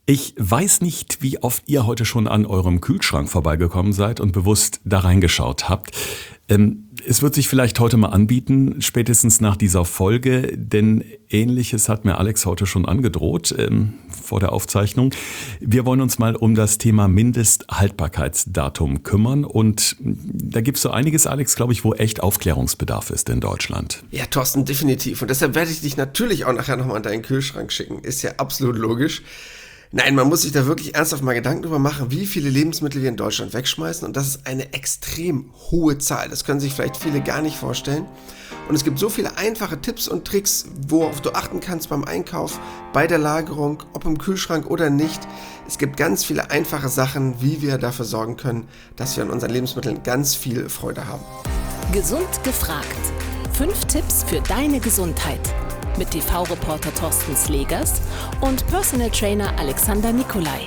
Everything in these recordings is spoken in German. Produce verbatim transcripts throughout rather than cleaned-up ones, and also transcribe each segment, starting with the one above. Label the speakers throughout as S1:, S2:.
S1: Ich weiß nicht, wie oft ihr heute schon an eurem Kühlschrank vorbeigekommen seid und bewusst da reingeschaut habt. Ähm, es wird sich vielleicht heute mal anbieten, spätestens nach dieser Folge, denn Ähnliches hat mir Alex heute schon angedroht ähm, vor der Aufzeichnung. Wir wollen uns mal um das Thema Mindesthaltbarkeitsdatum kümmern und da gibt es so einiges, Alex, glaube ich, wo echt Aufklärungsbedarf ist in Deutschland.
S2: Ja, Thorsten, definitiv. Und deshalb werde ich dich natürlich auch nachher nochmal an deinen Kühlschrank schicken. Ist ja absolut logisch. Nein, man muss sich da wirklich ernsthaft mal Gedanken drüber machen, wie viele Lebensmittel wir in Deutschland wegschmeißen. Und das ist eine extrem hohe Zahl. Das können sich vielleicht viele gar nicht vorstellen. Und es gibt so viele einfache Tipps und Tricks, worauf du achten kannst beim Einkauf, bei der Lagerung, ob im Kühlschrank oder nicht. Es gibt ganz viele einfache Sachen, wie wir dafür sorgen können, dass wir an unseren Lebensmitteln ganz viel Freude haben.
S3: Gesund gefragt. Fünf Tipps für deine Gesundheit. Mit T V-Reporter Thorsten Slegers und Personal Trainer Alexander Nikolai.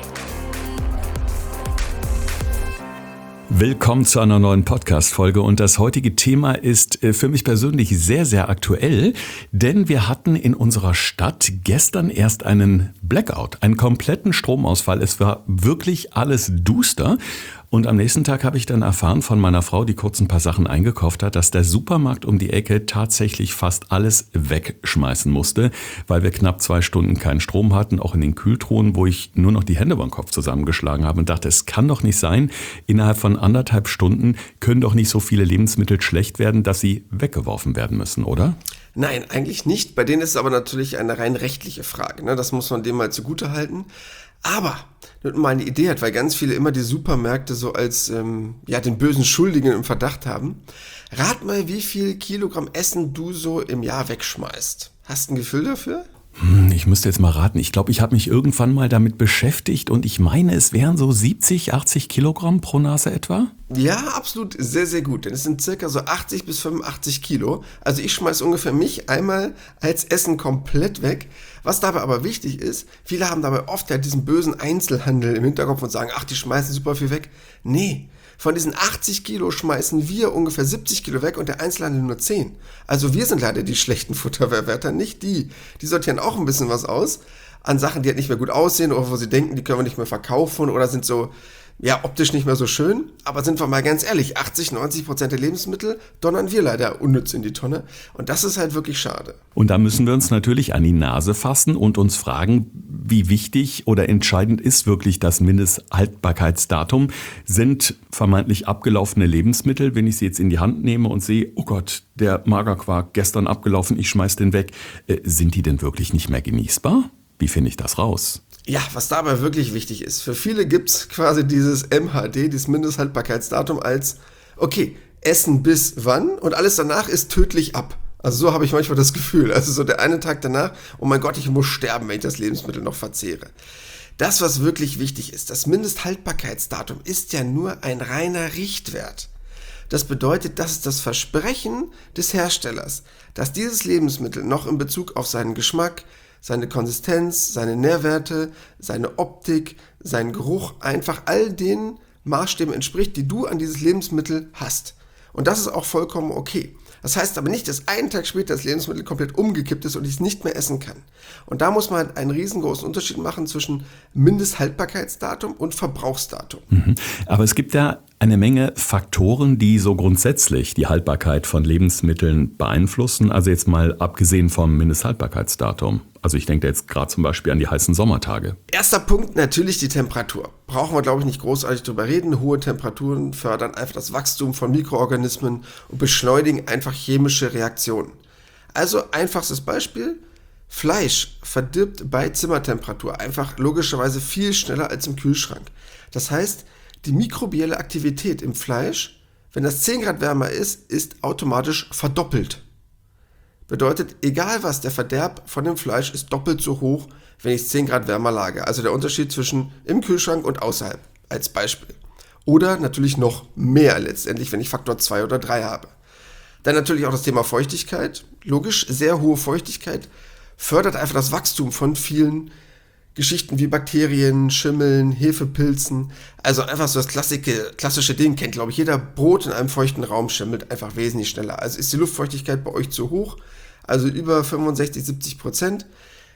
S1: Willkommen zu einer neuen Podcast-Folge und das heutige Thema ist für mich persönlich sehr, sehr aktuell, denn wir hatten in unserer Stadt gestern erst einen Blackout, einen kompletten Stromausfall. Es war wirklich alles duster. Und am nächsten Tag habe ich dann erfahren von meiner Frau, die kurz ein paar Sachen eingekauft hat, dass der Supermarkt um die Ecke tatsächlich fast alles wegschmeißen musste, weil wir knapp zwei Stunden keinen Strom hatten, auch in den Kühltruhen, wo ich nur noch die Hände über den Kopf zusammengeschlagen habe und dachte, es kann doch nicht sein, innerhalb von anderthalb Stunden können doch nicht so viele Lebensmittel schlecht werden, dass sie weggeworfen werden müssen, oder?
S2: Nein, eigentlich nicht. Bei denen ist es aber natürlich eine rein rechtliche Frage. Ne? Das muss man dem mal zugute halten. Aber, damit man mal eine Idee hat, weil ganz viele immer die Supermärkte so als ähm, ja, den bösen Schuldigen im Verdacht haben, rat mal, wie viel Kilogramm Essen du so im Jahr wegschmeißt. Hast du ein Gefühl dafür?
S1: Hm, ich müsste jetzt mal raten. Ich glaube, ich habe mich irgendwann mal damit beschäftigt und ich meine, es wären so siebzig, achtzig Kilogramm pro Nase etwa?
S2: Ja, absolut, sehr, sehr gut. Denn es sind circa so achtzig bis fünfundachtzig Kilo. Also ich schmeiße ungefähr mich einmal als Essen komplett weg. Was dabei aber wichtig ist, viele haben dabei oft ja diesen bösen Einzelhandel im Hinterkopf und sagen, ach, die schmeißen super viel weg. Nee, von diesen achtzig Kilo schmeißen wir ungefähr siebzig Kilo weg und der Einzelhandel nur zehn. Also wir sind leider die schlechten Futterverwerter, nicht die. Die sortieren auch ein bisschen was aus an Sachen, die halt nicht mehr gut aussehen oder wo sie denken, die können wir nicht mehr verkaufen oder sind so, ja, optisch nicht mehr so schön. Aber sind wir mal ganz ehrlich, achtzig, neunzig Prozent der Lebensmittel donnern wir leider unnütz in die Tonne. Und das ist halt wirklich schade.
S1: Und da müssen wir uns natürlich an die Nase fassen und uns fragen, wie wichtig oder entscheidend ist wirklich das Mindesthaltbarkeitsdatum? Sind vermeintlich abgelaufene Lebensmittel, wenn ich sie jetzt in die Hand nehme und sehe, oh Gott, der Magerquark gestern abgelaufen, ich schmeiß den weg, äh, sind die denn wirklich nicht mehr genießbar? Wie finde ich das raus?
S2: Ja, was dabei wirklich wichtig ist, für viele gibt es quasi dieses M H D, dieses Mindesthaltbarkeitsdatum als, okay, Essen bis wann und alles danach ist tödlich ab. Also so habe ich manchmal das Gefühl, also so der eine Tag danach, oh mein Gott, ich muss sterben, wenn ich das Lebensmittel noch verzehre. Das, was wirklich wichtig ist, das Mindesthaltbarkeitsdatum ist ja nur ein reiner Richtwert. Das bedeutet, dass das Versprechen des Herstellers, dass dieses Lebensmittel noch in Bezug auf seinen Geschmack, seine Konsistenz, seine Nährwerte, seine Optik, seinen Geruch, einfach all den Maßstäben entspricht, die du an dieses Lebensmittel hast. Und das ist auch vollkommen okay. Das heißt aber nicht, dass einen Tag später das Lebensmittel komplett umgekippt ist und ich es nicht mehr essen kann. Und da muss man halt einen riesengroßen Unterschied machen zwischen Mindesthaltbarkeitsdatum und Verbrauchsdatum.
S1: Mhm. Aber es gibt ja eine Menge Faktoren, die so grundsätzlich die Haltbarkeit von Lebensmitteln beeinflussen. Also jetzt mal abgesehen vom Mindesthaltbarkeitsdatum. Also ich denke da jetzt gerade zum Beispiel an die heißen Sommertage.
S2: Erster Punkt, natürlich die Temperatur. Brauchen wir, glaube ich, nicht großartig drüber reden. Hohe Temperaturen fördern einfach das Wachstum von Mikroorganismen und beschleunigen einfach chemische Reaktionen. Also einfachstes Beispiel, Fleisch verdirbt bei Zimmertemperatur einfach logischerweise viel schneller als im Kühlschrank. Das heißt, die mikrobielle Aktivität im Fleisch, wenn das zehn Grad wärmer ist, ist automatisch verdoppelt. Bedeutet, egal was, der Verderb von dem Fleisch ist doppelt so hoch, wenn ich es zehn Grad wärmer lagere. Also der Unterschied zwischen im Kühlschrank und außerhalb, als Beispiel. Oder natürlich noch mehr letztendlich, wenn ich Faktor zwei oder drei habe. Dann natürlich auch das Thema Feuchtigkeit. Logisch, sehr hohe Feuchtigkeit fördert einfach das Wachstum von vielen Geschichten wie Bakterien, Schimmeln, Hefepilzen. Also einfach so das klassische, klassische Ding kennt, glaube ich, jeder. Brot in einem feuchten Raum schimmelt einfach wesentlich schneller. Also ist die Luftfeuchtigkeit bei euch zu hoch, also über fünfundsechzig, siebzig Prozent,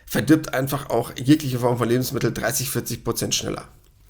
S2: verdirbt einfach auch jegliche Form von Lebensmittel dreißig, vierzig Prozent schneller.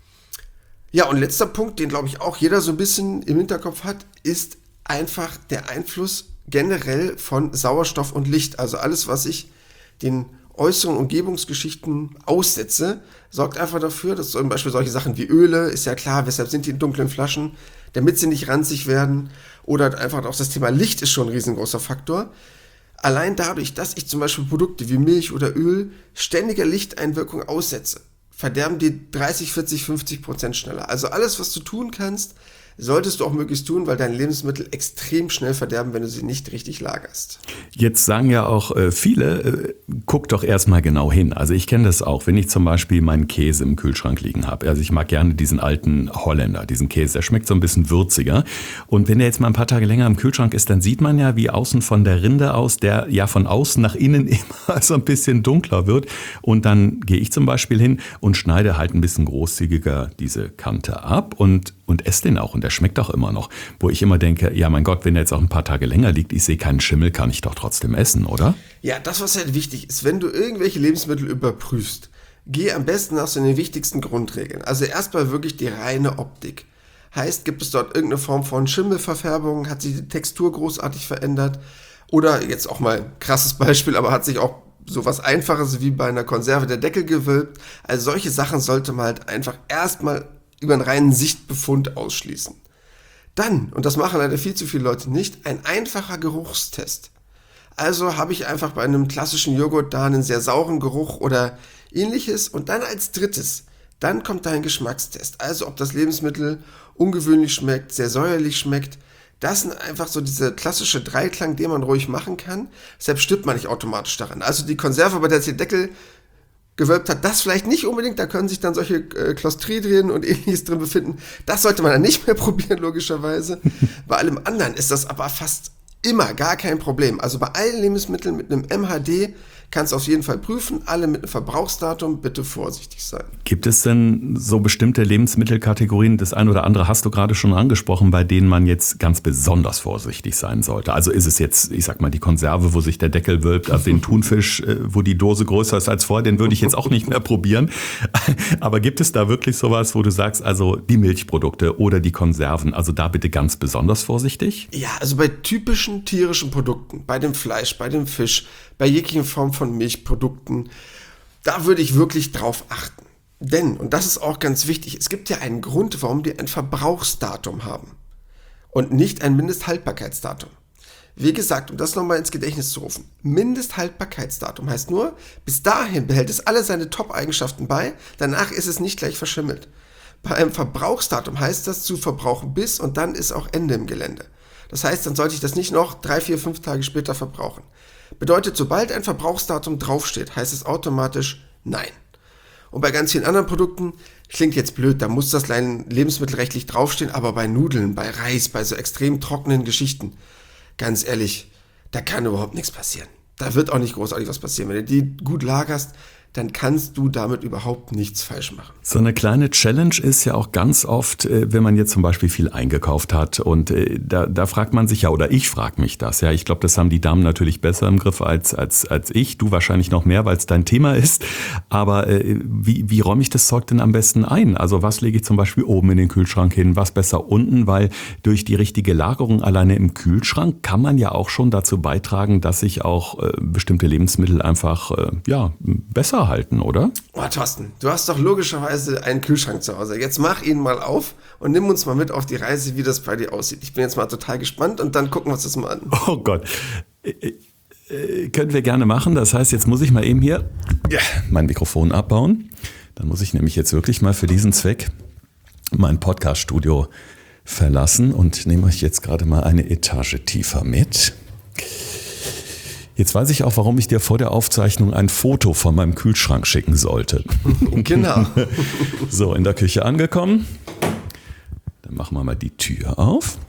S2: Ja, und letzter Punkt, den glaube ich auch jeder so ein bisschen im Hinterkopf hat, ist einfach der Einfluss generell von Sauerstoff und Licht. Also alles, was ich den äußeren Umgebungsgeschichten aussetze, sorgt einfach dafür, dass zum Beispiel solche Sachen wie Öle, ist ja klar, weshalb sind die in dunklen Flaschen, damit sie nicht ranzig werden, oder einfach auch das Thema Licht ist schon ein riesengroßer Faktor. Allein dadurch, dass ich zum Beispiel Produkte wie Milch oder Öl ständiger Lichteinwirkung aussetze, verderben die dreißig, vierzig, fünfzig Prozent schneller. Also alles, was du tun kannst, solltest du auch möglichst tun, weil deine Lebensmittel extrem schnell verderben, wenn du sie nicht richtig lagerst.
S1: Jetzt sagen ja auch äh, viele, äh, guck doch erstmal genau hin. Also ich kenne das auch, wenn ich zum Beispiel meinen Käse im Kühlschrank liegen habe. Also ich mag gerne diesen alten Holländer, diesen Käse, der schmeckt so ein bisschen würziger. Und wenn der jetzt mal ein paar Tage länger im Kühlschrank ist, dann sieht man ja, wie außen von der Rinde aus, der ja von außen nach innen immer so ein bisschen dunkler wird. Und dann gehe ich zum Beispiel hin und schneide halt ein bisschen großzügiger diese Kante ab und, und esse den auch. Und der schmeckt auch immer noch. Wo ich immer denke, ja mein Gott, wenn der jetzt auch ein paar Tage länger liegt, ich sehe keinen Schimmel, kann ich doch trotzdem essen, oder?
S2: Ja, das, was halt wichtig ist, wenn du irgendwelche Lebensmittel überprüfst, geh am besten nach so den wichtigsten Grundregeln. Also erstmal wirklich die reine Optik. Heißt, gibt es dort irgendeine Form von Schimmelverfärbung? Hat sich die Textur großartig verändert? Oder jetzt auch mal krasses Beispiel, aber hat sich auch sowas Einfaches wie bei einer Konserve der Deckel gewölbt? Also solche Sachen sollte man halt einfach erstmal über einen reinen Sichtbefund ausschließen. Dann, und das machen leider viel zu viele Leute nicht, ein einfacher Geruchstest. Also habe ich einfach bei einem klassischen Joghurt da einen sehr sauren Geruch oder ähnliches. Und dann als drittes, dann kommt da ein Geschmackstest. Also ob das Lebensmittel ungewöhnlich schmeckt, sehr säuerlich schmeckt. Das sind einfach so diese klassische Dreiklang, den man ruhig machen kann. Deshalb stirbt man nicht automatisch daran. Also die Konserve, bei der sich der Deckel gewölbt hat, das vielleicht nicht unbedingt, da können sich dann solche äh, Clostridien und ähnliches drin befinden. Das sollte man dann nicht mehr probieren, logischerweise. Bei allem anderen ist das aber fast immer gar kein Problem. Also bei allen Lebensmitteln mit einem M H D kannst du auf jeden Fall prüfen, alle mit einem Verbrauchsdatum, bitte vorsichtig sein.
S1: Gibt es denn so bestimmte Lebensmittelkategorien, das eine oder andere hast du gerade schon angesprochen, bei denen man jetzt ganz besonders vorsichtig sein sollte? Also ist es jetzt, ich sag mal, die Konserve, wo sich der Deckel wölbt, also den Thunfisch, wo die Dose größer ist als vorher, den würde ich jetzt auch nicht mehr probieren. Aber gibt es da wirklich sowas, wo du sagst, also die Milchprodukte oder die Konserven, also da bitte ganz besonders vorsichtig?
S2: Ja, also bei typischen tierischen Produkten, bei dem Fleisch, bei dem Fisch, bei jeglicher Form von Milchprodukten, da würde ich wirklich drauf achten. Denn, und das ist auch ganz wichtig, es gibt ja einen Grund, warum die ein Verbrauchsdatum haben und nicht ein Mindesthaltbarkeitsdatum. Wie gesagt, um das nochmal ins Gedächtnis zu rufen, Mindesthaltbarkeitsdatum heißt nur, bis dahin behält es alle seine Top-Eigenschaften bei, danach ist es nicht gleich verschimmelt. Bei einem Verbrauchsdatum heißt das zu verbrauchen bis und dann ist auch Ende im Gelände. Das heißt, dann sollte ich das nicht noch drei, vier, fünf Tage später verbrauchen. Bedeutet, sobald ein Verbrauchsdatum draufsteht, heißt es automatisch nein. Und bei ganz vielen anderen Produkten, klingt jetzt blöd, da muss das lebensmittelrechtlich draufstehen, aber bei Nudeln, bei Reis, bei so extrem trockenen Geschichten, ganz ehrlich, da kann überhaupt nichts passieren. Da wird auch nicht großartig was passieren. Wenn du die gut lagerst, dann kannst du damit überhaupt nichts falsch machen.
S1: So eine kleine Challenge ist ja auch ganz oft, wenn man jetzt zum Beispiel viel eingekauft hat und da, da fragt man sich ja, oder ich frage mich das, ja, ich glaube, das haben die Damen natürlich besser im Griff als, als, als ich, du wahrscheinlich noch mehr, weil es dein Thema ist, aber äh, wie, wie räume ich das Zeug denn am besten ein? Also was lege ich zum Beispiel oben in den Kühlschrank hin, was besser unten, weil durch die richtige Lagerung alleine im Kühlschrank kann man ja auch schon dazu beitragen, dass sich auch äh, bestimmte Lebensmittel einfach äh, ja, besser halten, oder?
S2: Oh, Thorsten, du hast doch logischerweise einen Kühlschrank zu Hause. Jetzt mach ihn mal auf und nimm uns mal mit auf die Reise, wie das bei dir aussieht. Ich bin jetzt mal total gespannt und dann gucken wir uns das mal an.
S1: Oh Gott. Äh, äh, können wir gerne machen. Das heißt, jetzt muss ich mal eben hier ja, mein Mikrofon abbauen. Dann muss ich nämlich jetzt wirklich mal für diesen Zweck mein Podcast-Studio verlassen und nehme euch jetzt gerade mal eine Etage tiefer mit. Jetzt weiß ich auch, warum ich dir vor der Aufzeichnung ein Foto von meinem Kühlschrank schicken sollte.
S2: Genau.
S1: So, in der Küche angekommen. Dann machen wir mal die Tür auf.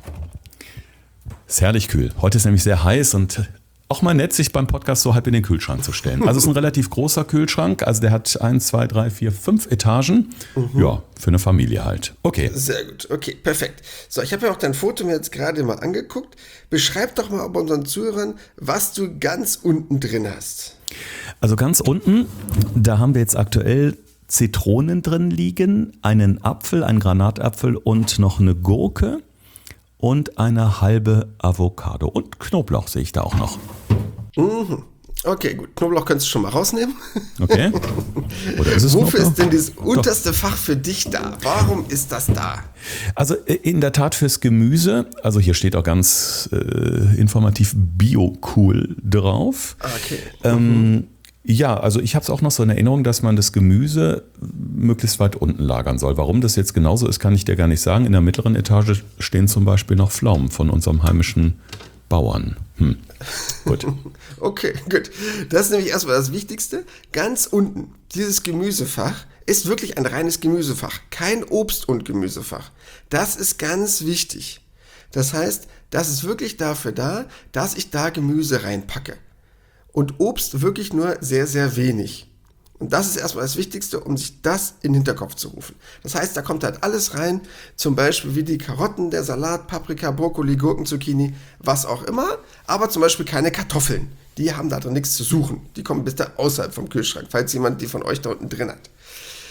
S1: Ist herrlich kühl. Heute ist nämlich sehr heiß und auch mal nett, sich beim Podcast so halb in den Kühlschrank zu stellen. Also es ist ein relativ großer Kühlschrank. Also der hat eins, zwei, drei, vier, fünf Etagen. Mhm. Ja, für eine Familie halt. Okay.
S2: Sehr gut. Okay, perfekt. So, ich habe ja auch dein Foto mir jetzt gerade mal angeguckt. Beschreib doch mal bei unseren Zuhörern, was du ganz unten drin hast.
S1: Also ganz unten, da haben wir jetzt aktuell Zitronen drin liegen, einen Apfel, einen Granatapfel und noch eine Gurke und eine halbe Avocado. Und Knoblauch sehe ich da auch noch.
S2: Mhm. Okay, gut. Knoblauch könntest du schon mal rausnehmen.
S1: Okay. Oder ist es
S2: Wofür
S1: Knoblauch?
S2: ist denn das unterste Fach für dich da? Warum ist das da?
S1: Also in der Tat fürs Gemüse. Also hier steht auch ganz äh, informativ Bio-Cool drauf.
S2: Okay.
S1: Ähm, ja, also ich habe es auch noch so in Erinnerung, dass man das Gemüse möglichst weit unten lagern soll. Warum das jetzt genauso ist, kann ich dir gar nicht sagen. In der mittleren Etage stehen zum Beispiel noch Pflaumen von unserem heimischen Bauern. Hm. Gut.
S2: Okay, gut. Das ist nämlich erstmal das Wichtigste. Ganz unten, dieses Gemüsefach ist wirklich ein reines Gemüsefach, kein Obst- und Gemüsefach. Das ist ganz wichtig. Das heißt, das ist wirklich dafür da, dass ich da Gemüse reinpacke. Und Obst wirklich nur sehr, sehr wenig. Und das ist erstmal das Wichtigste, um sich das in den Hinterkopf zu rufen. Das heißt, da kommt halt alles rein, zum Beispiel wie die Karotten, der Salat, Paprika, Brokkoli, Gurken, Zucchini, was auch immer, aber zum Beispiel keine Kartoffeln. Die haben da drin nichts zu suchen. Die kommen bis da außerhalb vom Kühlschrank, falls jemand die von euch da unten drin hat.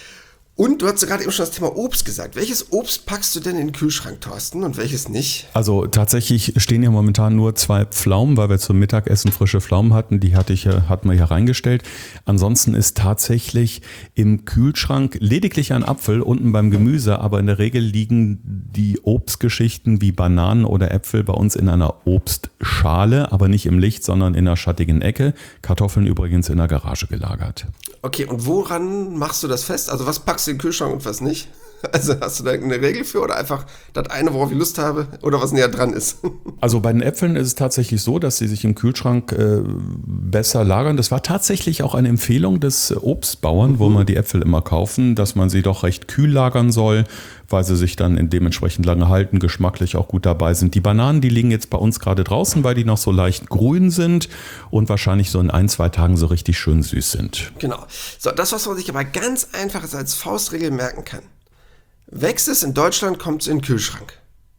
S2: Und du hast gerade eben schon das Thema Obst gesagt. Welches Obst packst du denn in den Kühlschrank, Thorsten, und welches nicht?
S1: Also tatsächlich stehen hier momentan nur zwei Pflaumen, weil wir zum Mittagessen frische Pflaumen hatten. Die hatte ich, hatten wir hier reingestellt. Ansonsten ist tatsächlich im Kühlschrank lediglich ein Apfel unten beim Gemüse, aber in der Regel liegen die Obstgeschichten wie Bananen oder Äpfel bei uns in einer Obstschale, aber nicht im Licht, sondern in einer schattigen Ecke. Kartoffeln übrigens in der Garage gelagert.
S2: Okay, und woran machst du das fest? Also was packst du in den Kühlschrank und was nicht? Also hast du da eine Regel für oder einfach das eine, worauf ich Lust habe oder was näher dran ist?
S1: Also bei den Äpfeln ist es tatsächlich so, dass sie sich im Kühlschrank äh, besser lagern. Das war tatsächlich auch eine Empfehlung des Obstbauern, mhm. wo man die Äpfel immer kaufen, dass man sie doch recht kühl lagern soll, weil sie sich dann in dementsprechend lange halten, geschmacklich auch gut dabei sind. Die Bananen, die liegen jetzt bei uns gerade draußen, weil die noch so leicht grün sind und wahrscheinlich so in ein, zwei Tagen so richtig schön süß sind.
S2: Genau. So, das, was man sich aber ganz einfach als Faustregel merken kann. Wächst es in Deutschland, kommt es in den Kühlschrank.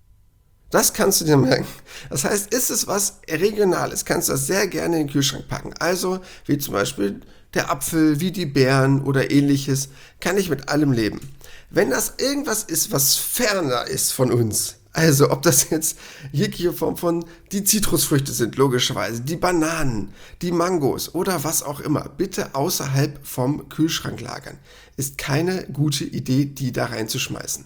S2: Das kannst du dir merken. Das heißt, ist es was Regionales, kannst du das sehr gerne in den Kühlschrank packen. Also, wie zum Beispiel der Apfel, wie die Beeren oder ähnliches, kann ich mit allem leben. Wenn das irgendwas ist, was ferner ist von uns, also ob das jetzt jegliche Form von die Zitrusfrüchte sind, logischerweise, die Bananen, die Mangos oder was auch immer, bitte außerhalb vom Kühlschrank lagern. Ist keine gute Idee, die da reinzuschmeißen.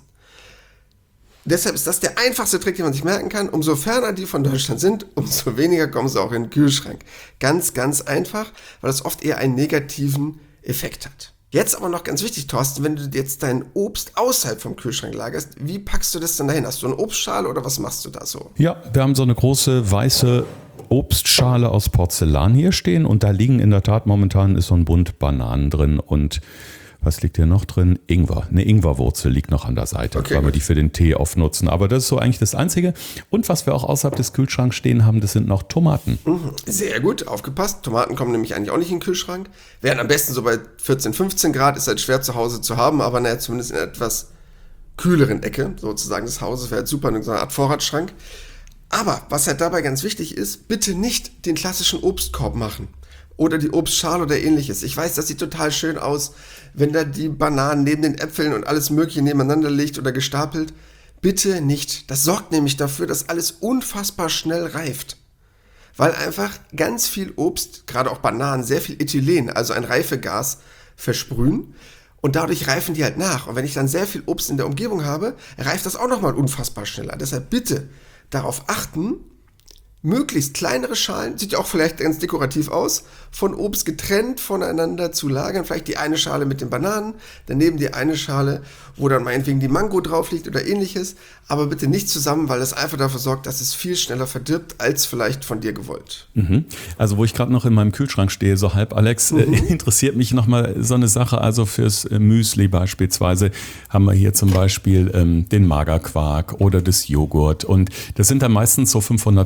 S2: Deshalb ist das der einfachste Trick, den man sich merken kann. Umso ferner die von Deutschland sind, umso weniger kommen sie auch in den Kühlschrank. Ganz, ganz einfach, weil das oft eher einen negativen Effekt hat. Jetzt aber noch ganz wichtig, Thorsten, wenn du jetzt dein Obst außerhalb vom Kühlschrank lagerst, wie packst du das denn dahin? Hast du eine Obstschale oder was machst du da so?
S1: Ja, wir haben so eine große weiße Obstschale aus Porzellan hier stehen und da liegen in der Tat momentan ist so ein Bund Bananen drin und was liegt hier noch drin? Ingwer. Eine Ingwerwurzel liegt noch an der Seite, okay, weil wir die für den Tee oft nutzen. Aber das ist so eigentlich das Einzige. Und was wir auch außerhalb des Kühlschranks stehen haben, das sind noch Tomaten.
S2: Sehr gut, aufgepasst. Tomaten kommen nämlich eigentlich auch nicht in den Kühlschrank. Wären am besten so bei vierzehn, fünfzehn Grad, ist halt schwer zu Hause zu haben, aber naja, zumindest in einer etwas kühleren Ecke sozusagen des Hauses wäre halt super, in so einer Art Vorratsschrank. Aber was halt dabei ganz wichtig ist, bitte nicht den klassischen Obstkorb machen. Oder die Obstschale oder ähnliches. Ich weiß, das sieht total schön aus, wenn da die Bananen neben den Äpfeln und alles Mögliche nebeneinander liegt oder gestapelt. Bitte nicht. Das sorgt nämlich dafür, dass alles unfassbar schnell reift. Weil einfach ganz viel Obst, gerade auch Bananen, sehr viel Ethylen, also ein Reifegas, versprühen. Und dadurch reifen die halt nach. Und wenn ich dann sehr viel Obst in der Umgebung habe, reift das auch nochmal unfassbar schneller. Deshalb bitte darauf achten, möglichst kleinere Schalen, sieht ja auch vielleicht ganz dekorativ aus, von Obst getrennt voneinander zu lagern. Vielleicht die eine Schale mit den Bananen, daneben die eine Schale, wo dann meinetwegen die Mango drauf liegt oder ähnliches. Aber bitte nicht zusammen, weil das einfach dafür sorgt, dass es viel schneller verdirbt, als vielleicht von dir gewollt.
S1: Mhm. Also wo ich gerade noch in meinem Kühlschrank stehe, so halb Alex, mhm. äh, interessiert mich nochmal so eine Sache. Also fürs äh, Müsli beispielsweise haben wir hier zum Beispiel ähm, den Magerquark oder das Joghurt. Und das sind dann meistens so fünfhundert Gramm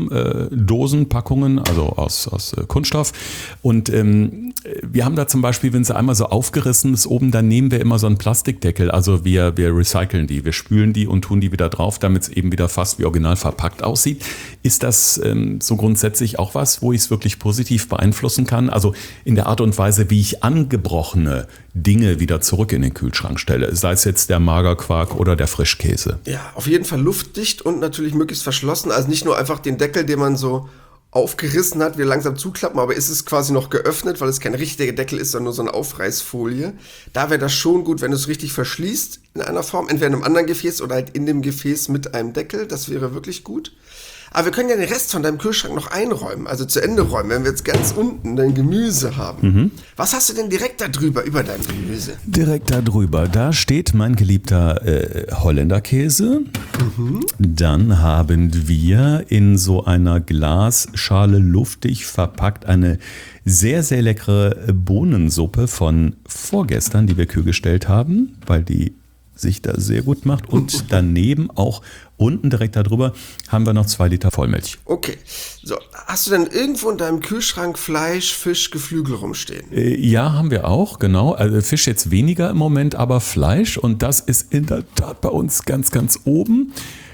S1: haben äh, Dosen, Packungen, also aus, aus äh, Kunststoff. Und ähm, wir haben da zum Beispiel, wenn sie einmal so aufgerissen ist oben, dann nehmen wir immer so einen Plastikdeckel. Also wir, wir recyceln die, wir spülen die und tun die wieder drauf, damit es eben wieder fast wie original verpackt aussieht. Ist das ähm, so grundsätzlich auch was, wo ich es wirklich positiv beeinflussen kann? Also in der Art und Weise, wie ich angebrochene Dinge wieder zurück in den Kühlschrank stelle. Sei es jetzt der Magerquark oder der Frischkäse.
S2: Ja, auf jeden Fall luftdicht und natürlich möglichst verschlossen. Also nicht nur einfach den Deckel, den man so aufgerissen hat, wir langsam zuklappen, aber ist es quasi noch geöffnet, weil es kein richtiger Deckel ist, sondern nur so eine Aufreißfolie. Da wäre das schon gut, wenn du es richtig verschließt in einer Form, entweder in einem anderen Gefäß oder halt in dem Gefäß mit einem Deckel. Das wäre wirklich gut. Aber wir können ja den Rest von deinem Kühlschrank noch einräumen, also zu Ende räumen, wenn wir jetzt ganz unten dein Gemüse haben. Mhm. Was hast du denn direkt da drüber, über dein Gemüse?
S1: Direkt da drüber, da steht mein geliebter äh, Holländerkäse. Mhm. Dann haben wir in so einer Glasschale luftig verpackt eine sehr, sehr leckere Bohnensuppe von vorgestern, die wir kühlgestellt haben, weil die sich da sehr gut macht. Und daneben auch unten direkt darüber haben wir noch zwei Liter Vollmilch.
S2: Okay. So, hast du denn irgendwo in deinem Kühlschrank Fleisch, Fisch, Geflügel rumstehen?
S1: Äh, ja, haben wir auch, genau. Also Fisch jetzt weniger im Moment, aber Fleisch. Und das ist in der Tat bei uns ganz, ganz oben.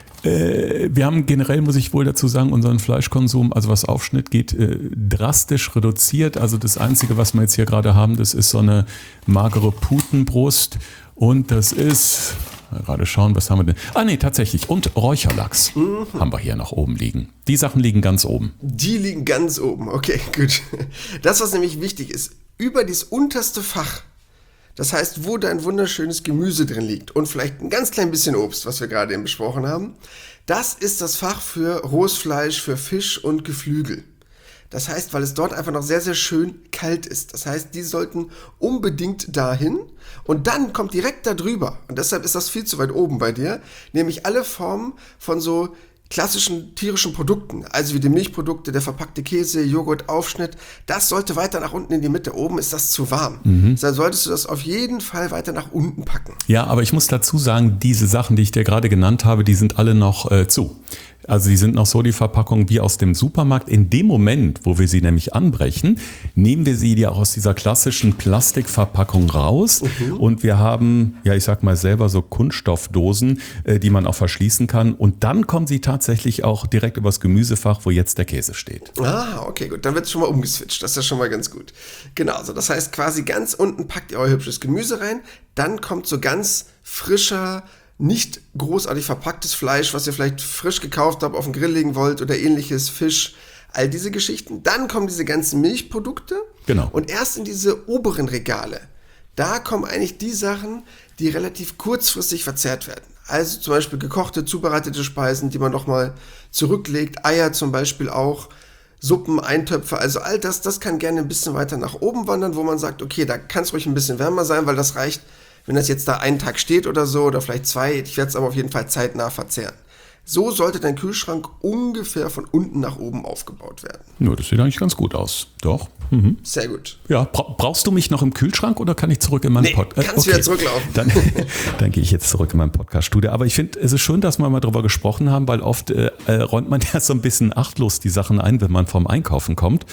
S1: Äh, wir haben generell, muss ich wohl dazu sagen, unseren Fleischkonsum, also was Aufschnitt geht, äh, drastisch reduziert. Also das Einzige, was wir jetzt hier gerade haben, das ist so eine magere Putenbrust. Und das ist, gerade schauen, was haben wir denn? Ah nee, tatsächlich. Und Räucherlachs mhm. haben wir hier noch oben liegen. Die Sachen liegen ganz oben.
S2: Die liegen ganz oben, okay, gut. Das, was nämlich wichtig ist, über dieses unterste Fach, das heißt, wo dein wunderschönes Gemüse drin liegt und vielleicht ein ganz klein bisschen Obst, was wir gerade eben besprochen haben, das ist das Fach für rohes Fleisch, für Fisch und Geflügel. Das heißt, weil es dort einfach noch sehr, sehr schön kalt ist. Das heißt, die sollten unbedingt dahin und dann kommt direkt da drüber, und deshalb ist das viel zu weit oben bei dir, nämlich alle Formen von so klassischen tierischen Produkten, also wie die Milchprodukte, der verpackte Käse, Joghurt, Aufschnitt, das sollte weiter nach unten in die Mitte. Oben ist das zu warm. Mhm. Dann solltest du das auf jeden Fall weiter nach unten packen.
S1: Ja, aber ich muss dazu sagen, diese Sachen, die ich dir gerade genannt habe, die sind alle noch äh, zu. Also die sind noch so die Verpackung wie aus dem Supermarkt. In dem Moment, wo wir sie nämlich anbrechen, nehmen wir sie ja auch aus dieser klassischen Plastikverpackung raus. Mhm. Und wir haben, ja ich sag mal selber, so Kunststoffdosen, äh, die man auch verschließen kann. Und dann kommen sie tatsächlich auch direkt übers Gemüsefach, wo jetzt der Käse steht.
S2: Ah, okay, gut. Dann wird es schon mal umgeswitcht. Das ist ja schon mal ganz gut. Genau, also das heißt quasi ganz unten packt ihr euer hübsches Gemüse rein. Dann kommt so ganz frischer, nicht großartig verpacktes Fleisch, was ihr vielleicht frisch gekauft habt, auf den Grill legen wollt oder ähnliches, Fisch, all diese Geschichten. Dann kommen diese ganzen Milchprodukte.
S1: Genau.
S2: Und erst in diese oberen Regale, da kommen eigentlich die Sachen, die relativ kurzfristig verzehrt werden. Also zum Beispiel gekochte, zubereitete Speisen, die man nochmal zurücklegt, Eier zum Beispiel auch, Suppen, Eintöpfe, also all das, das kann gerne ein bisschen weiter nach oben wandern, wo man sagt, okay, da kann es ruhig ein bisschen wärmer sein, weil das reicht, wenn das jetzt da einen Tag steht oder so, oder vielleicht zwei, ich werde es aber auf jeden Fall zeitnah verzehren. So sollte dein Kühlschrank ungefähr von unten nach oben aufgebaut werden.
S1: Ja, das sieht eigentlich ganz gut aus. Doch. Mhm.
S2: Sehr gut.
S1: Ja, bra- brauchst du mich noch im Kühlschrank oder kann ich zurück in meinen
S2: nee,
S1: Podcast?
S2: kannst okay. wieder zurücklaufen.
S1: Dann, dann gehe ich jetzt zurück in mein Podcast-Studio. Aber ich finde, es ist schön, dass wir mal darüber gesprochen haben, weil oft äh, räumt man ja so ein bisschen achtlos die Sachen ein, wenn man vom Einkaufen kommt.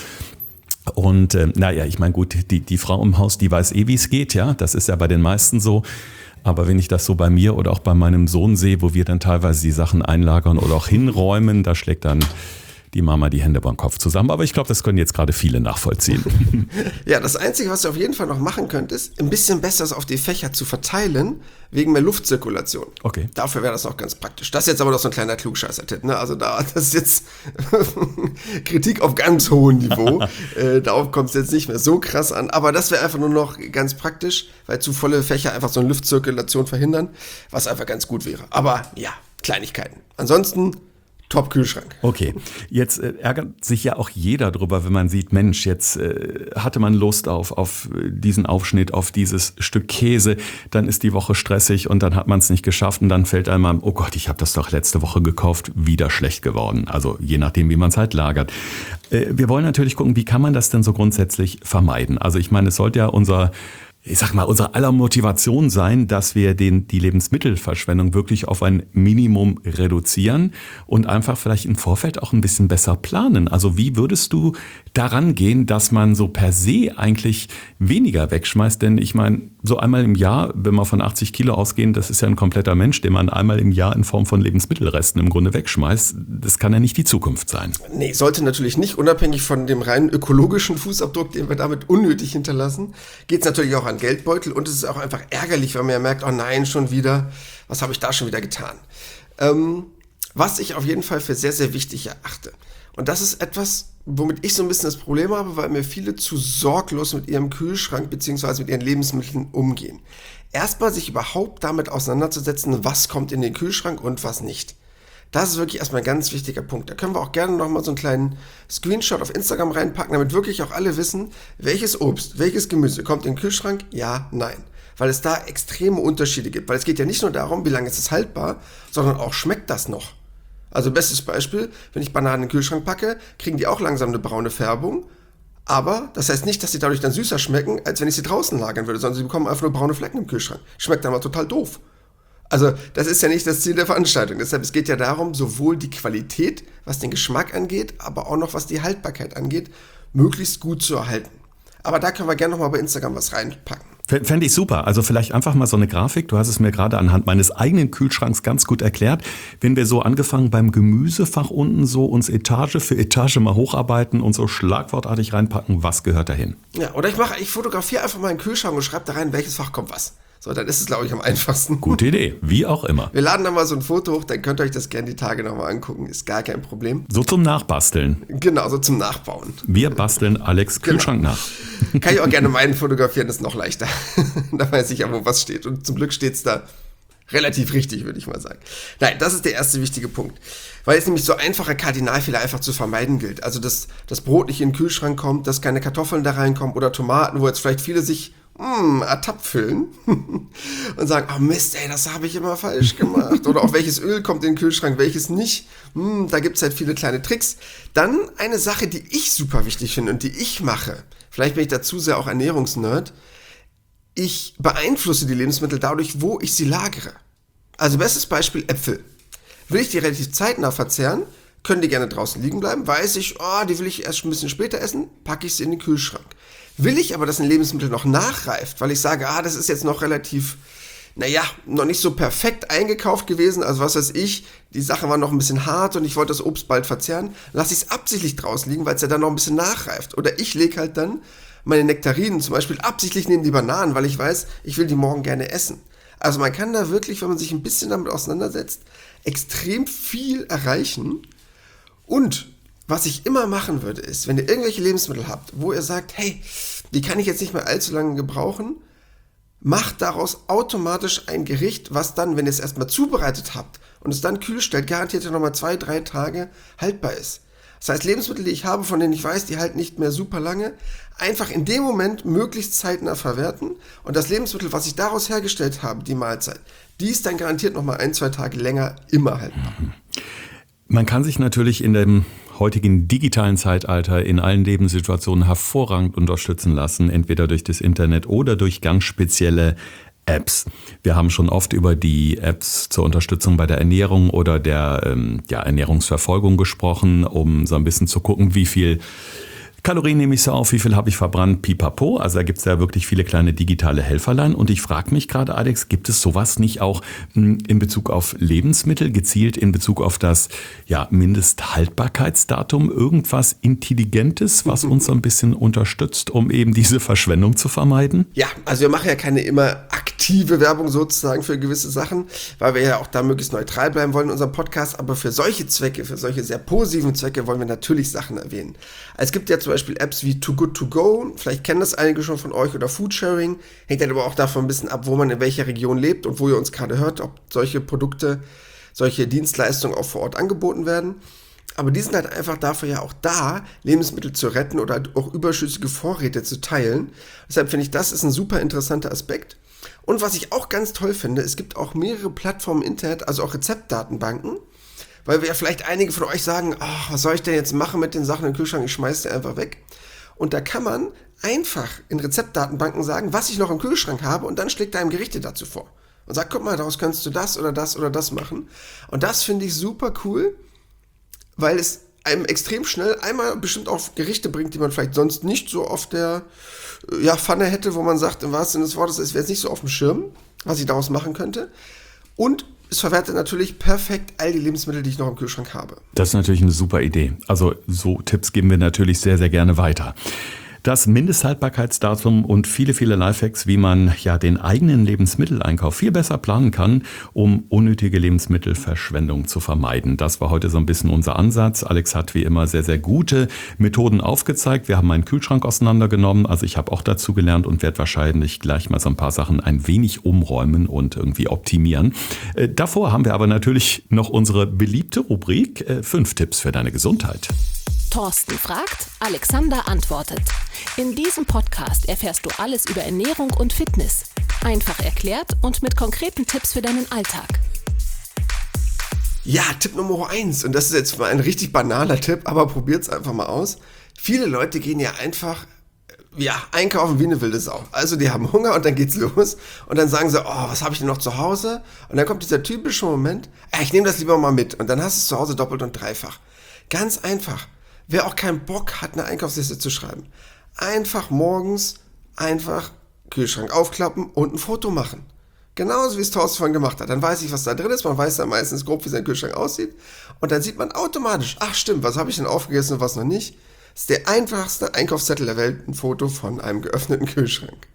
S1: Und äh, naja, ich meine gut, die, die Frau im Haus, die weiß eh, wie es geht, ja. Das ist ja bei den meisten so. Aber wenn ich das so bei mir oder auch bei meinem Sohn sehe, wo wir dann teilweise die Sachen einlagern oder auch hinräumen, da schlägt dann die Mama die Hände beim Kopf zusammen. Aber ich glaube, das können jetzt gerade viele nachvollziehen.
S2: Ja, das Einzige, was du auf jeden Fall noch machen könntest, ein bisschen besser auf die Fächer zu verteilen, wegen mehr Luftzirkulation.
S1: Okay.
S2: Dafür wäre das noch ganz praktisch. Das ist jetzt aber noch so ein kleiner Klugscheißer-Tipp, ne? Also da, das ist jetzt Kritik auf ganz hohem Niveau. äh, darauf kommt es jetzt nicht mehr so krass an. Aber das wäre einfach nur noch ganz praktisch, weil zu volle Fächer einfach so eine Luftzirkulation verhindern, was einfach ganz gut wäre. Aber ja, Kleinigkeiten. Ansonsten Top-Kühlschrank.
S1: Okay, jetzt äh, ärgert sich ja auch jeder drüber, wenn man sieht, Mensch, jetzt äh, hatte man Lust auf, auf diesen Aufschnitt, auf dieses Stück Käse, dann ist die Woche stressig und dann hat man es nicht geschafft und dann fällt einem, oh Gott, ich habe das doch letzte Woche gekauft, wieder schlecht geworden. Also je nachdem, wie man es halt lagert. Äh, wir wollen natürlich gucken, wie kann man das denn so grundsätzlich vermeiden? Also ich meine, es sollte ja unser ich sag mal, unsere aller Motivation sein, dass wir den, die Lebensmittelverschwendung wirklich auf ein Minimum reduzieren und einfach vielleicht im Vorfeld auch ein bisschen besser planen. Also wie würdest du daran gehen, dass man so per se eigentlich weniger wegschmeißt? Denn ich meine, so einmal im Jahr, wenn wir von achtzig Kilo ausgehen, das ist ja ein kompletter Mensch, den man einmal im Jahr in Form von Lebensmittelresten im Grunde wegschmeißt. Das kann ja nicht die Zukunft sein.
S2: Nee, sollte natürlich nicht, unabhängig von dem rein ökologischen Fußabdruck, den wir damit unnötig hinterlassen, geht es natürlich auch an Geldbeutel und es ist auch einfach ärgerlich, weil man ja merkt, oh nein, schon wieder, was habe ich da schon wieder getan? Ähm, was ich auf jeden Fall für sehr, sehr wichtig erachte. Und das ist etwas, womit ich so ein bisschen das Problem habe, weil mir viele zu sorglos mit ihrem Kühlschrank bzw. mit ihren Lebensmitteln umgehen. Erstmal sich überhaupt damit auseinanderzusetzen, was kommt in den Kühlschrank und was nicht. Das ist wirklich erstmal ein ganz wichtiger Punkt. Da können wir auch gerne nochmal so einen kleinen Screenshot auf Instagram reinpacken, damit wirklich auch alle wissen, welches Obst, welches Gemüse kommt in den Kühlschrank, ja, nein. Weil es da extreme Unterschiede gibt. Weil es geht ja nicht nur darum, wie lange ist es haltbar, sondern auch, schmeckt das noch. Also bestes Beispiel, wenn ich Bananen in den Kühlschrank packe, kriegen die auch langsam eine braune Färbung. Aber das heißt nicht, dass sie dadurch dann süßer schmecken, als wenn ich sie draußen lagern würde, sondern sie bekommen einfach nur braune Flecken im Kühlschrank. Schmeckt dann mal total doof. Also das ist ja nicht das Ziel der Veranstaltung. Deshalb, es geht ja darum, sowohl die Qualität, was den Geschmack angeht, aber auch noch was die Haltbarkeit angeht, möglichst gut zu erhalten. Aber da können wir gerne nochmal bei Instagram was reinpacken.
S1: Fände ich super. Also vielleicht einfach mal so eine Grafik. Du hast es mir gerade anhand meines eigenen Kühlschranks ganz gut erklärt. Wenn wir so angefangen beim Gemüsefach unten so uns Etage für Etage mal hocharbeiten und so schlagwortartig reinpacken, was gehört dahin?
S2: Ja, oder ich mache, ich fotografiere einfach mal einen Kühlschrank und schreibe da rein, welches Fach kommt was. So, dann ist es, glaube ich, am einfachsten.
S1: Gute Idee, wie auch immer.
S2: Wir laden dann mal so ein Foto hoch, dann könnt ihr euch das gerne die Tage nochmal angucken. Ist gar kein Problem.
S1: So zum Nachbasteln.
S2: Genau, so zum Nachbauen.
S1: Wir basteln Alex Kühlschrank genau. nach.
S2: Kann ich auch gerne meinen fotografieren, ist noch leichter. Da weiß ich ja, wo was steht. Und zum Glück steht es da relativ richtig, würde ich mal sagen. Nein, das ist der erste wichtige Punkt. Weil es nämlich so einfache Kardinalfehler einfach zu vermeiden gilt. Also, dass das Brot nicht in den Kühlschrank kommt, dass keine Kartoffeln da reinkommen oder Tomaten, wo jetzt vielleicht viele sich Mmh, ertappt fühlen und sagen, oh Mist, ey, das habe ich immer falsch gemacht. Oder auch welches Öl kommt in den Kühlschrank, welches nicht. Mmh, da gibt es halt viele kleine Tricks. Dann eine Sache, die ich super wichtig finde und die ich mache. Vielleicht bin ich dazu sehr auch Ernährungsnerd. Ich beeinflusse die Lebensmittel dadurch, wo ich sie lagere. Also bestes Beispiel Äpfel. Will ich die relativ zeitnah verzehren, können die gerne draußen liegen bleiben. Weiß ich, oh, die will ich erst ein bisschen später essen, packe ich sie in den Kühlschrank. Will ich aber, dass ein Lebensmittel noch nachreift, weil ich sage, ah, das ist jetzt noch relativ, naja, noch nicht so perfekt eingekauft gewesen, also was weiß ich, die Sache war noch ein bisschen hart und ich wollte das Obst bald verzehren, lasse ich es absichtlich draußen liegen, weil es ja dann noch ein bisschen nachreift. Oder ich lege halt dann meine Nektarinen zum Beispiel absichtlich neben die Bananen, weil ich weiß, ich will die morgen gerne essen. Also man kann da wirklich, wenn man sich ein bisschen damit auseinandersetzt, extrem viel erreichen. Und was ich immer machen würde, ist, wenn ihr irgendwelche Lebensmittel habt, wo ihr sagt, hey, die kann ich jetzt nicht mehr allzu lange gebrauchen, macht daraus automatisch ein Gericht, was dann, wenn ihr es erstmal zubereitet habt und es dann kühl stellt, garantiert ja nochmal zwei, drei Tage haltbar ist. Das heißt, Lebensmittel, die ich habe, von denen ich weiß, die halten nicht mehr super lange, einfach in dem Moment möglichst zeitnah verwerten und das Lebensmittel, was ich daraus hergestellt habe, die Mahlzeit, die ist dann garantiert nochmal ein, zwei Tage länger immer haltbar.
S1: Man kann sich natürlich in dem heutigen digitalen Zeitalter in allen Lebenssituationen hervorragend unterstützen lassen, entweder durch das Internet oder durch ganz spezielle Apps. Wir haben schon oft über die Apps zur Unterstützung bei der Ernährung oder der ähm, ja, Ernährungsverfolgung gesprochen, um so ein bisschen zu gucken, wie viel Kalorien nehme ich so auf, wie viel habe ich verbrannt, pipapo. Also da gibt es ja wirklich viele kleine digitale Helferlein. Und ich frage mich gerade, Alex, gibt es sowas nicht auch in Bezug auf Lebensmittel, gezielt in Bezug auf das ja, Mindesthaltbarkeitsdatum, irgendwas Intelligentes, was uns so ein bisschen unterstützt, um eben diese Verschwendung zu vermeiden?
S2: Ja, also wir machen ja keine immer aktive Werbung sozusagen für gewisse Sachen, weil wir ja auch da möglichst neutral bleiben wollen in unserem Podcast. Aber für solche Zwecke, für solche sehr positiven Zwecke wollen wir natürlich Sachen erwähnen. Es gibt ja zum Beispiel Apps wie Too Good To Go, vielleicht kennen das einige schon von euch, oder Foodsharing, hängt dann aber auch davon ein bisschen ab, wo man in welcher Region lebt und wo ihr uns gerade hört, ob solche Produkte, solche Dienstleistungen auch vor Ort angeboten werden. Aber die sind halt einfach dafür ja auch da, Lebensmittel zu retten oder auch überschüssige Vorräte zu teilen. Deshalb finde ich, das ist ein super interessanter Aspekt. Und was ich auch ganz toll finde, es gibt auch mehrere Plattformen im Internet, also auch Rezeptdatenbanken, weil wir ja vielleicht einige von euch sagen, ach, was soll ich denn jetzt machen mit den Sachen im Kühlschrank, ich schmeiße die einfach weg. Und da kann man einfach in Rezeptdatenbanken sagen, was ich noch im Kühlschrank habe und dann schlägt er einem Gerichte dazu vor. Und sagt, guck mal, daraus kannst du das oder das oder das machen. Und das finde ich super cool, weil es einem extrem schnell einmal bestimmt auf Gerichte bringt, die man vielleicht sonst nicht so auf der ja, Pfanne hätte, wo man sagt, im wahrsten Sinne des Wortes, es wäre jetzt nicht so auf dem Schirm, was ich daraus machen könnte. Und es verwertet natürlich perfekt all die Lebensmittel, die ich noch im Kühlschrank habe.
S1: Das ist natürlich eine super Idee. Also so Tipps geben wir natürlich sehr, sehr gerne weiter. Das Mindesthaltbarkeitsdatum und viele, viele Lifehacks, wie man ja den eigenen Lebensmitteleinkauf viel besser planen kann, um unnötige Lebensmittelverschwendung zu vermeiden. Das war heute so ein bisschen unser Ansatz. Alex hat wie immer sehr, sehr gute Methoden aufgezeigt. Wir haben meinen Kühlschrank auseinandergenommen. Also ich habe auch dazu gelernt und werde wahrscheinlich gleich mal so ein paar Sachen ein wenig umräumen und irgendwie optimieren. Äh, davor haben wir aber natürlich noch unsere beliebte Rubrik äh, fünf Tipps für deine Gesundheit.
S3: Thorsten fragt, Alexander antwortet. In diesem Podcast erfährst du alles über Ernährung und Fitness. Einfach erklärt und mit konkreten Tipps für deinen Alltag.
S2: Ja, Tipp Nummer eins. Und das ist jetzt mal ein richtig banaler Tipp, aber probiert's einfach mal aus. Viele Leute gehen ja einfach ja, einkaufen wie eine wilde Sau. Also die haben Hunger und dann geht's los. Und dann sagen sie, oh, was habe ich denn noch zu Hause? Und dann kommt dieser typische Moment, äh, ich nehme das lieber mal mit. Und dann hast du es zu Hause doppelt und dreifach. Ganz einfach. Wer auch keinen Bock hat, eine Einkaufsliste zu schreiben, einfach morgens einfach Kühlschrank aufklappen und ein Foto machen. Genauso wie es Thorsten vorhin gemacht hat. Dann weiß ich, was da drin ist. Man weiß dann meistens grob, wie sein Kühlschrank aussieht. Und dann sieht man automatisch, ach stimmt, was habe ich denn aufgegessen und was noch nicht. Das ist der einfachste Einkaufszettel der Welt, ein Foto von einem geöffneten Kühlschrank.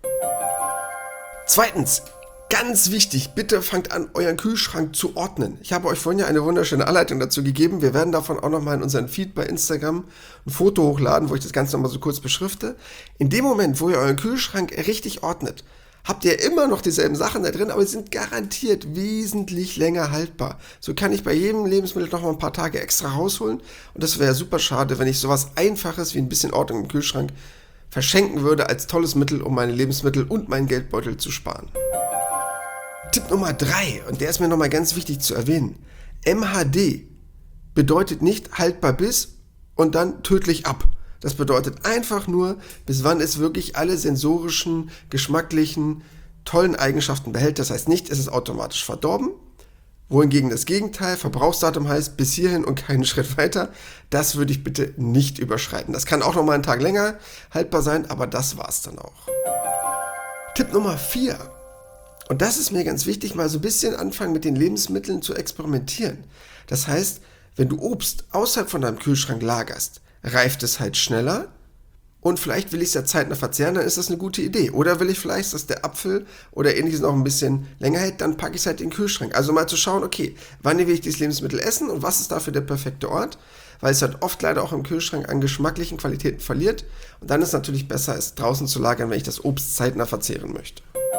S2: Zweitens, ganz wichtig, bitte fangt an, euren Kühlschrank zu ordnen. Ich habe euch vorhin ja eine wunderschöne Anleitung dazu gegeben. Wir werden davon auch nochmal in unseren Feed bei Instagram ein Foto hochladen, wo ich das Ganze nochmal so kurz beschrifte. In dem Moment, wo ihr euren Kühlschrank richtig ordnet, habt ihr immer noch dieselben Sachen da drin, aber sie sind garantiert wesentlich länger haltbar. So kann ich bei jedem Lebensmittel noch mal ein paar Tage extra rausholen. Und das wäre super schade, wenn ich sowas Einfaches wie ein bisschen Ordnung im Kühlschrank verschenken würde als tolles Mittel, um meine Lebensmittel und meinen Geldbeutel zu sparen. Tipp Nummer drei, und der ist mir nochmal ganz wichtig zu erwähnen. M H D bedeutet nicht haltbar bis und dann tödlich ab. Das bedeutet einfach nur, bis wann es wirklich alle sensorischen, geschmacklichen, tollen Eigenschaften behält. Das heißt nicht, es ist automatisch verdorben. Wohingegen das Gegenteil, Verbrauchsdatum heißt bis hierhin und keinen Schritt weiter. Das würde ich bitte nicht überschreiten. Das kann auch nochmal einen Tag länger haltbar sein, aber das war's dann auch. Tipp Nummer vier. Und das ist mir ganz wichtig, mal so ein bisschen anfangen mit den Lebensmitteln zu experimentieren. Das heißt, wenn du Obst außerhalb von deinem Kühlschrank lagerst, reift es halt schneller und vielleicht will ich es ja zeitnah verzehren, dann ist das eine gute Idee. Oder will ich vielleicht, dass der Apfel oder ähnliches noch ein bisschen länger hält, dann packe ich es halt in den Kühlschrank. Also mal zu schauen, okay, wann will ich dieses Lebensmittel essen und was ist dafür der perfekte Ort? Weil es halt oft leider auch im Kühlschrank an geschmacklichen Qualitäten verliert. Und dann ist es natürlich besser, es draußen zu lagern, wenn ich das Obst zeitnah verzehren möchte.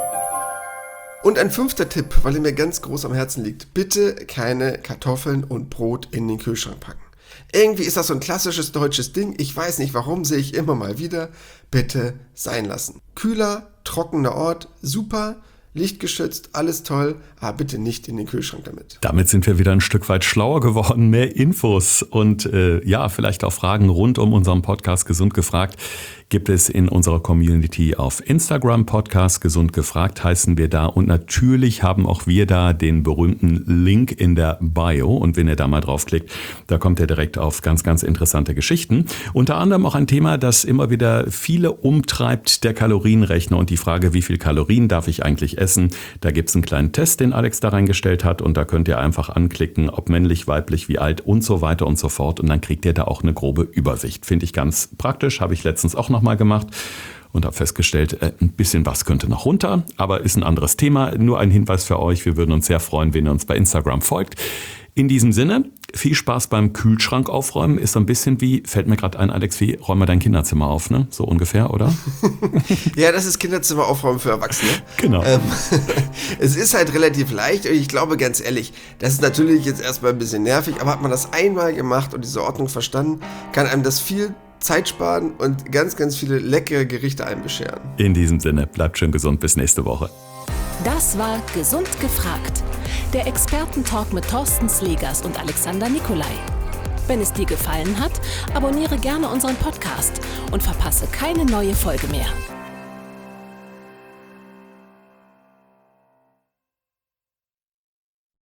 S2: Und ein fünfter Tipp, weil er mir ganz groß am Herzen liegt. Bitte keine Kartoffeln und Brot in den Kühlschrank packen. Irgendwie ist das so ein klassisches deutsches Ding. Ich weiß nicht warum, sehe ich immer mal wieder. Bitte sein lassen. Kühler, trockener Ort, super. Lichtgeschützt, alles toll, aber bitte nicht in den Kühlschrank damit.
S1: Damit sind wir wieder ein Stück weit schlauer geworden, mehr Infos und äh, ja, vielleicht auch Fragen rund um unseren Podcast Gesund gefragt gibt es in unserer Community auf Instagram. Podcast Gesund gefragt heißen wir da und natürlich haben auch wir da den berühmten Link in der Bio und wenn ihr da mal draufklickt, da kommt ihr direkt auf ganz, ganz interessante Geschichten. Unter anderem auch ein Thema, das immer wieder viele umtreibt, der Kalorienrechner und die Frage, wie viel Kalorien darf ich eigentlich essen. Da gibt es einen kleinen Test, den Alex da reingestellt hat und da könnt ihr einfach anklicken, ob männlich, weiblich, wie alt und so weiter und so fort und dann kriegt ihr da auch eine grobe Übersicht. Finde ich ganz praktisch, habe ich letztens auch noch mal gemacht und habe festgestellt, ein bisschen was könnte noch runter, aber ist ein anderes Thema. Nur ein Hinweis für euch, wir würden uns sehr freuen, wenn ihr uns bei Instagram folgt. In diesem Sinne, viel Spaß beim Kühlschrank aufräumen. Ist so ein bisschen wie, fällt mir gerade ein, Alex, wie räum mal dein Kinderzimmer auf, ne? So ungefähr, oder?
S2: Ja, das ist Kinderzimmer aufräumen für Erwachsene.
S1: Genau.
S2: Ähm, es ist halt relativ leicht und ich glaube ganz ehrlich, das ist natürlich jetzt erstmal ein bisschen nervig, aber hat man das einmal gemacht und diese Ordnung verstanden, kann einem das viel Zeit sparen und ganz, ganz viele leckere Gerichte einbescheren.
S1: In diesem Sinne, bleibt schön gesund, bis nächste Woche.
S3: Das war Gesund gefragt, der Expertentalk mit Thorsten Slegers und Alexander Nikolai. Wenn es dir gefallen hat, abonniere gerne unseren Podcast und verpasse keine neue Folge mehr.